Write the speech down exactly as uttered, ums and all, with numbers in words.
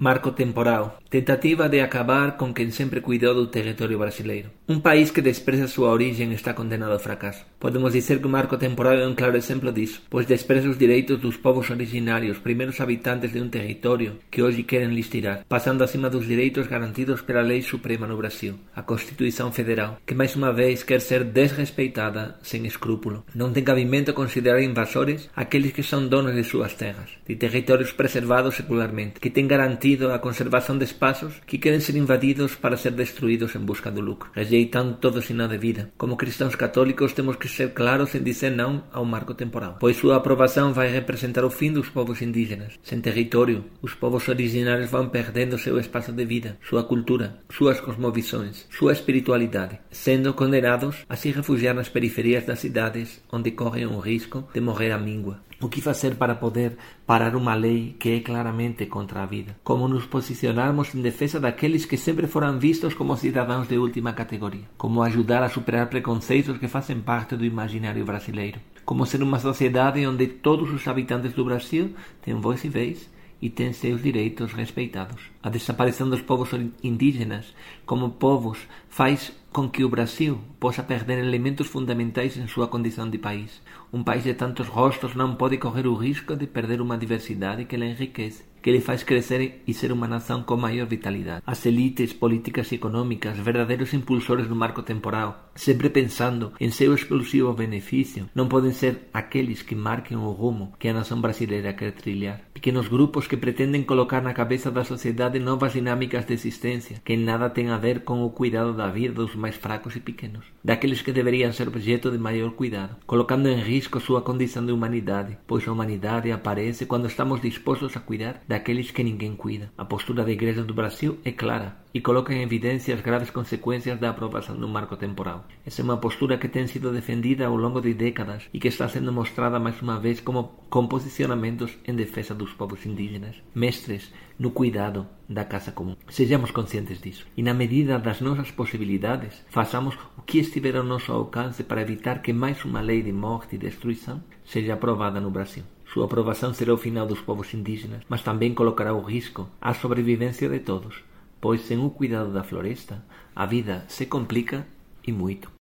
Marco temporal. Tentativa de acabar com quem sempre cuidou do território brasileiro. Um país que despreza sua origem está condenado ao fracasso. Podemos dizer que o marco temporal é um claro exemplo disso, pois despreza os direitos dos povos originários, primeiros habitantes de um território que hoje querem lhes tirar, passando acima dos direitos garantidos pela lei suprema no Brasil, a Constituição Federal, que mais uma vez quer ser desrespeitada sem escrúpulo. Não tem cabimento considerar invasores aqueles que são donos de suas terras, de territórios preservados secularmente, que têm garantido a conservação de espaços que querem ser invadidos para ser destruídos em busca do lucro, rejeitando todo sinal de vida. Como cristãos católicos temos que ser claros em dizer não ao marco temporal, pois sua aprovação vai representar o fim dos povos indígenas. Sem território, os povos originários vão perdendo seu espaço de vida, sua cultura, suas cosmovisões, sua espiritualidade, sendo condenados a se refugiar nas periferias das cidades, onde correm o risco de morrer à míngua. O que fazer para poder parar uma lei que é claramente contra a vida? Como nos posicionarmos em defesa daqueles que sempre foram vistos como cidadãos de última categoria? Como ajudar a superar preconceitos que fazem parte do imaginário brasileiro? Como ser uma sociedade onde todos os habitantes do Brasil têm voz e vez e têm seus direitos respeitados? A desaparição dos povos indígenas como povos faz com que o Brasil possa perder elementos fundamentais em sua condição de país. Um país de tantos rostos não pode correr o risco de perder uma diversidade que lhe enriquece, que lhe faz crescer e ser uma nação com maior vitalidade. As elites políticas e econômicas, verdadeiros impulsores do marco temporal, sempre pensando em seu exclusivo benefício, não podem ser aqueles que marquem o rumo que a nação brasileira quer trilhar. Pequenos grupos que pretendem colocar na cabeça da sociedade novas dinâmicas de existência, que nada têm a ver com o cuidado da vida dos mais fracos e pequenos, daqueles que deveriam ser objeto de maior cuidado, colocando em risco sua condição de humanidade, pois a humanidade aparece quando estamos dispostos a cuidar daqueles que ninguém cuida. A postura da Igreja do Brasil é clara e coloca em evidência as graves consequências da aprovação do marco temporal. Essa é uma postura que tem sido defendida ao longo de décadas e que está sendo mostrada mais uma vez como com posicionamentos em defesa dos povos indígenas, mestres no cuidado da casa comum. Sejamos conscientes disso e, na medida das nossas possibilidades, façamos o que estiver ao nosso alcance para evitar que mais uma lei de morte e destruição seja aprovada no Brasil. Sua aprovação será o final dos povos indígenas, mas também colocará o risco à sobrevivência de todos, pois sem o cuidado da floresta, a vida se complica e muito.